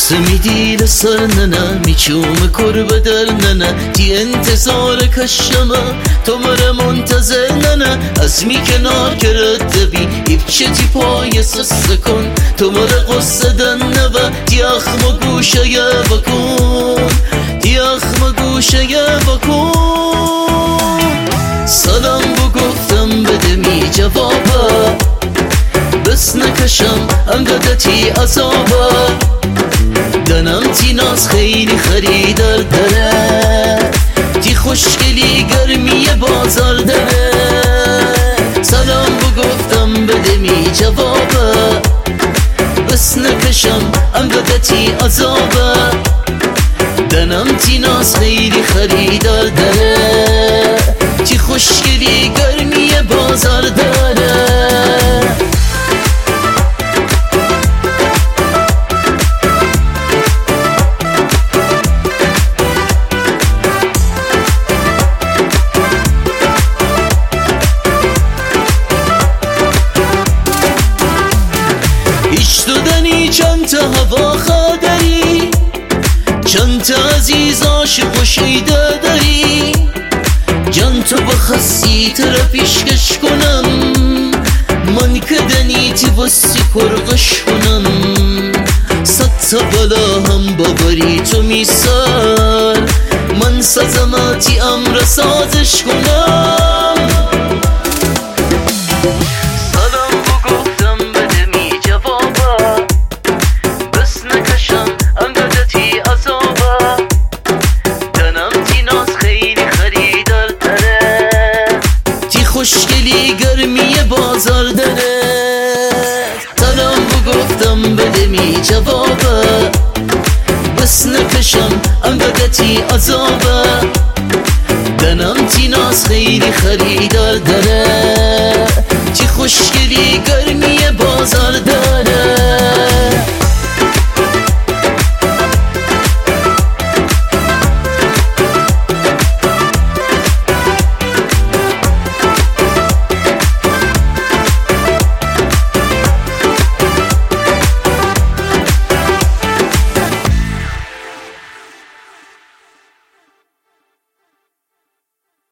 میدی لسر ننه میچوم کربه در ننه تی انتظار کشمه تو مره منتظر ننه از می کنار کرده بی ایبچه تی پای سسته کن تو مره قصه دنه و تی اخم گوشه یه بکن تی اخم گوشه یه بکن سلام بو گفتم بده می جوابه بس نکشم انقدر تی عذابه دنم تی ناز خیلی خریدار داره تی خوشگلی گرمی بازار داره سلام بو گفتم بده می جوابه بس نکشم انقدر تی عذابه دنم تی ناز خیلی خریدار داره تی خوشگلی گرمی بازار داره چند تا هوا خادری چند تا عزیز عاشق و شیده داری جان تو بخصی تر پیشکش کنم من کدنی تی وسی کرغش کنم صد تا بلا هم بابری تو میسار من سزماتی امر سازش کنم خوشگلی گرمی بازار داره سلام بو گفتم بده می جوابه بس نکشم انقدر تی عذابه دنم تی ناز خیلی خریدار داره